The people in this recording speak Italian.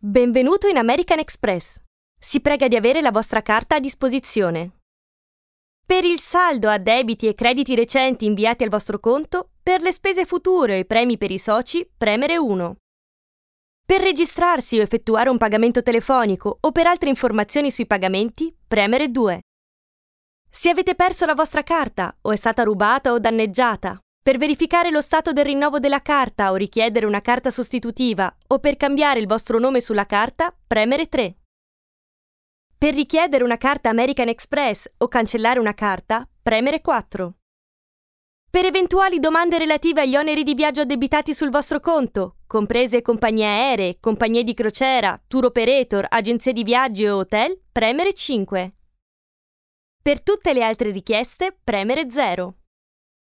Benvenuto in American Express. Si prega di avere la vostra carta a disposizione. Per il saldo a debiti e crediti recenti inviati al vostro conto, per le spese future o i premi per i soci, premere 1. Per registrarsi o effettuare un pagamento telefonico o per altre informazioni sui pagamenti, premere 2. Se avete perso la vostra carta o è stata rubata o danneggiata, per verificare lo stato del rinnovo della carta o richiedere una carta sostitutiva o per cambiare il vostro nome sulla carta, premere 3. Per richiedere una carta American Express o cancellare una carta, premere 4. Per eventuali domande relative agli oneri di viaggio addebitati sul vostro conto, comprese compagnie aeree, compagnie di crociera, tour operator, agenzie di viaggi o hotel, premere 5. Per tutte le altre richieste, premere 0.